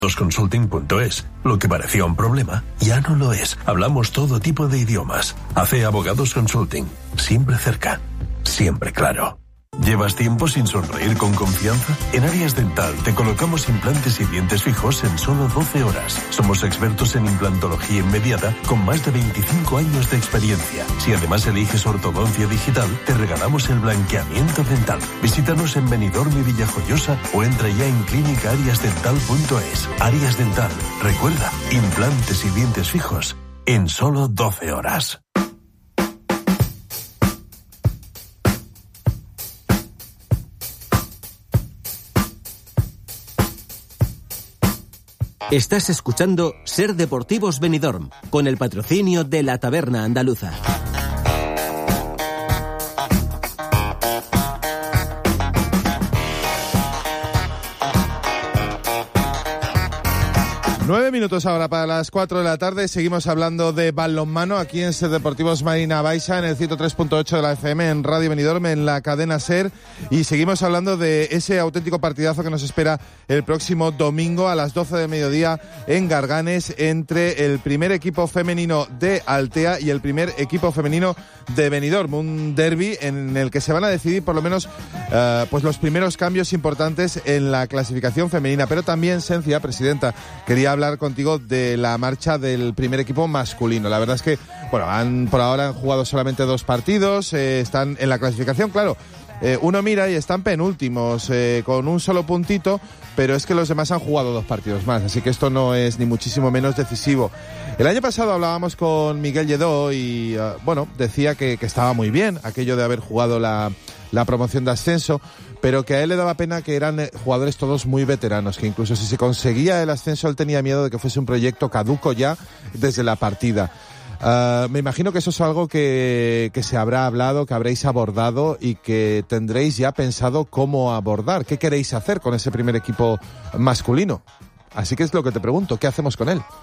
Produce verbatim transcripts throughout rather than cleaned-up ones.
consulting punto es. Lo que parecía un problema, ya no lo es. Hablamos todo tipo de idiomas. A C Abogados Consulting. Siempre cerca. Siempre claro. ¿Llevas tiempo sin sonreír con confianza? En Arias Dental te colocamos implantes y dientes fijos en solo doce horas. Somos expertos en implantología inmediata con más de veinticinco años de experiencia. Si además eliges ortodoncia digital, te regalamos el blanqueamiento dental. Visítanos en Benidorm y Villajoyosa o entra ya en clínica arias dental punto es. Arias Dental. Recuerda, implantes y dientes fijos en solo doce horas. Estás escuchando Ser Deportivos Benidorm, con el patrocinio de la Taberna Andaluza. Nueve minutos ahora para las cuatro de la tarde. Seguimos hablando de balonmano aquí en Ser Deportivos Marina Baixa, en el ciento tres punto ocho de la F M, en Radio Benidorm, en la cadena Ser. Y seguimos hablando de ese auténtico partidazo que nos espera el próximo domingo a las doce del mediodía en Garganes, entre el primer equipo femenino de Altea y el primer equipo femenino de Benidorm. Un derbi en el que se van a decidir por lo menos uh, pues los primeros cambios importantes en la clasificación femenina. Pero también, Sencia, presidenta, quería hablar contigo de la marcha del primer equipo masculino. La verdad es que, bueno, han por ahora han jugado solamente dos partidos, eh, están en la clasificación, claro. Eh, uno mira y están penúltimos, eh, con un solo puntito, pero es que los demás han jugado dos partidos más, así que esto no es ni muchísimo menos decisivo. El año pasado hablábamos con Miguel Lledó y, uh, bueno, decía que, que estaba muy bien aquello de haber jugado la, la promoción de ascenso, pero que a él le daba pena que eran jugadores todos muy veteranos, que incluso si se conseguía el ascenso él tenía miedo de que fuese un proyecto caduco ya desde la partida. Uh, me imagino que eso es algo que, que se habrá hablado, que habréis abordado y que tendréis ya pensado cómo abordar. ¿Qué queréis hacer con ese primer equipo masculino? Así que es lo que te pregunto, ¿qué hacemos con él?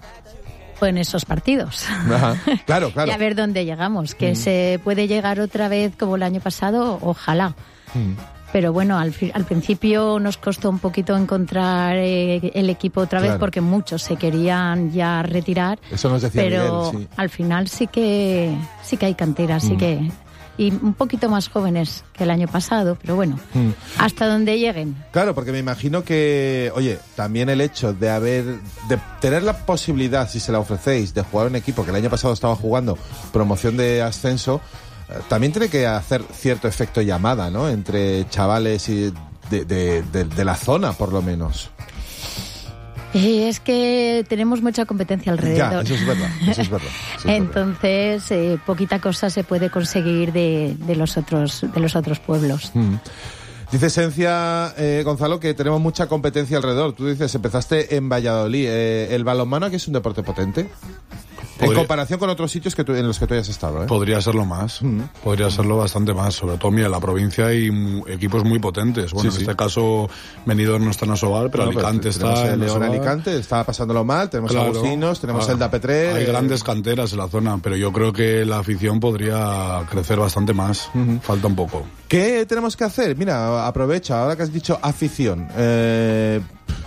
Pues en esos partidos. Ajá. Claro, claro. Y a ver dónde llegamos, que mm. se puede llegar otra vez como el año pasado, ojalá. Mm. Pero bueno, al, al principio nos costó un poquito encontrar eh, el equipo otra vez, claro, porque muchos se querían ya retirar. Eso nos decía pero Miguel, sí. Al final sí que sí que hay canteras, mm. sí que y un poquito más jóvenes que el año pasado, pero bueno, mm. hasta donde lleguen. Claro, porque me imagino que, oye, también el hecho de haber, de tener la posibilidad, si se la ofrecéis, de jugar un equipo que el año pasado estaba jugando promoción de ascenso, también tiene que hacer cierto efecto llamada, ¿no? Entre chavales y de, de, de, de la zona, por lo menos. Eh, es que tenemos mucha competencia alrededor. Ya, eso es verdad, eso es verdad. Eso es Entonces, verdad. Eh, poquita cosa se puede conseguir de, de los otros, de los otros pueblos. Mm. Dice Esencia, eh, Gonzalo, que tenemos mucha competencia alrededor. Tú dices, empezaste en Valladolid. Eh, ¿El balonmano aquí es un deporte potente? Podría, en comparación con otros sitios que tú, en los que tú hayas estado, ¿eh? Podría serlo más, mm. podría serlo bastante más. Sobre todo, mira, en la provincia hay equipos muy potentes. Bueno, sí, en sí. este caso, Benidorm no está en Asobal, pero bueno, Alicante pero está en León. Alicante está pasándolo mal, tenemos claro, Agustinos, tenemos claro. el Dapetrel. Hay eh... grandes canteras en la zona, pero yo creo que la afición podría crecer bastante más. Mm-hmm. Falta un poco. ¿Qué tenemos que hacer? Mira, aprovecha, ahora que has dicho afición. Eh,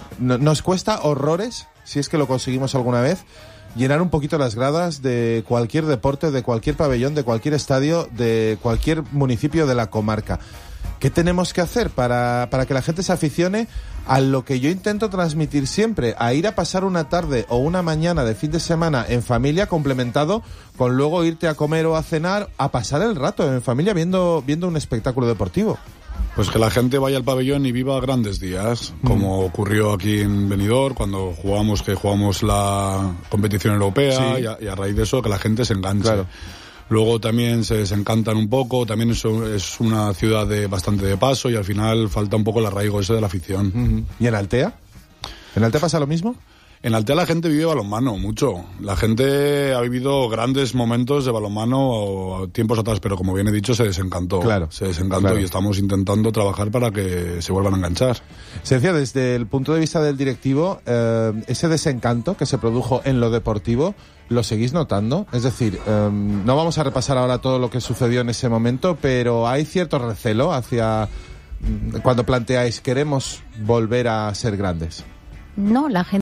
nos cuesta horrores, si es que lo conseguimos alguna vez, llenar un poquito las gradas de cualquier deporte, de cualquier pabellón, de cualquier estadio, de cualquier municipio de la comarca. ¿Qué tenemos que hacer para, para que la gente se aficione a lo que yo intento transmitir siempre? A ir a pasar una tarde o una mañana de fin de semana en familia, complementado con luego irte a comer o a cenar, a pasar el rato en familia viendo, viendo un espectáculo deportivo. Pues que la gente vaya al pabellón y viva grandes días, como mm. ocurrió aquí en Benidorm cuando jugamos, que jugamos la competición europea, sí. y, a, y a raíz de eso que la gente se enganche. Claro. Luego también se desencantan un poco, también es, es una ciudad de bastante de paso y al final falta un poco el arraigo ese de la afición. Mm-hmm. ¿Y en Altea? ¿En Altea pasa lo mismo? En Altea la gente vive balonmano, mucho. La gente ha vivido grandes momentos de balonmano tiempos atrás, pero como bien he dicho, se desencantó. Claro. Se desencantó claro. y estamos intentando trabajar para que se vuelvan a enganchar. Se decía, desde el punto de vista del directivo, eh, ese desencanto que se produjo en lo deportivo, ¿lo seguís notando? Es decir, eh, no vamos a repasar ahora todo lo que sucedió en ese momento, pero hay cierto recelo hacia cuando planteáis, queremos volver a ser grandes. no, la gente